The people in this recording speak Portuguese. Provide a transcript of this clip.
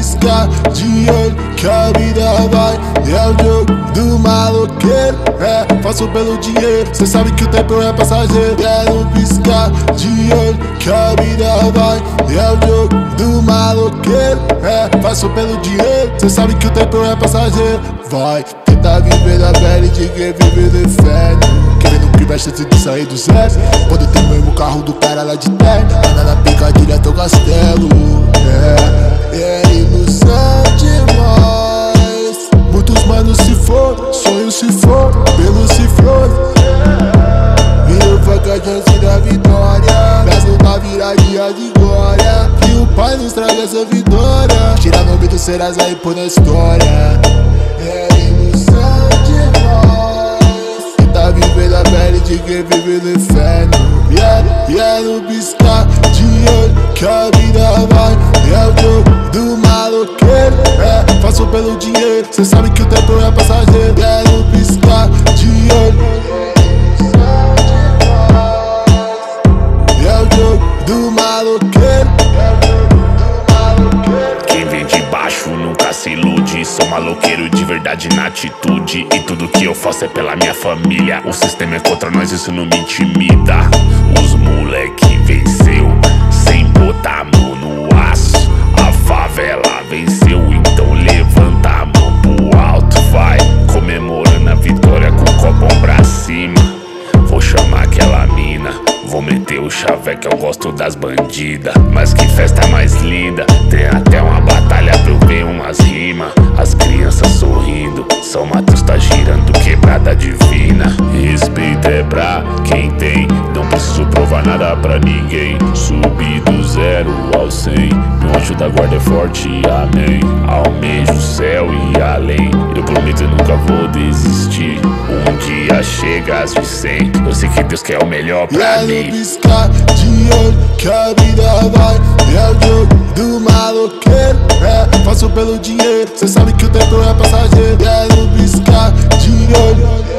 piscar de olho que a vida vai. É o jogo do maloqueiro, faço pelo dinheiro. Cê sabe que o tempo é passageiro. É no piscar de olho que a vida vai. É o jogo do maloqueiro, faço pelo dinheiro. Cê sabe que o tempo é passageiro. Vai tentar viver na pele de quem vive no inferno, querendo que vai chance de sair do zero. Quando tem o mesmo carro do cara lá de terno, anda na picadilha teu castelo. É ilusão demais. Muitos manos se foram, sonhos se foram, pelos se foram. Virou faca chance da vitória, mas não tá virar dia de glória. Que o pai nos traga essa vitória, tira nome do Serasa e põe na história. É ilusão demais. Tentar viver na pele de quem vive no inferno. E é no piscar de olho que a vida vai. É o jogo do maloqueiro, faço pelo dinheiro. Cê sabe que o tempo é passageiro. E é no piscar de olho. É o jogo do maloqueiro. Quem vem de baixo nunca se ilude. Sou maloqueiro de verdade na atitude, e tudo que eu faço é pela minha família. O sistema é contra nós, isso não me intimida. Os moleque venceu sem botar a mão no aço. A favela venceu, então levanta a mão pro alto. Vai comemorando a vitória com o copão pra cima. Vou chamar aquela mina, vou meter o chaveco, eu gosto das bandidas. Mas que festa mais linda, tem até uma batalha pra eu ver umas rimas. As crianças sorrindo, São Mateus tá girando, quebrada divina. Respeito é pra quem tem, não preciso provar nada pra ninguém. Subi do 0 ao 100, meu anjo da guarda é forte, amém. Almejo o céu e além, eu prometo eu nunca vou desistir. Um dia chega às 100, eu sei que Deus quer o melhor pra mim. É no piscar de olho que a vida vai. É o jogo do maloqueiro, faço pelo dinheiro. Cê sabe que o tempo é passageiro. É no piscar de olho.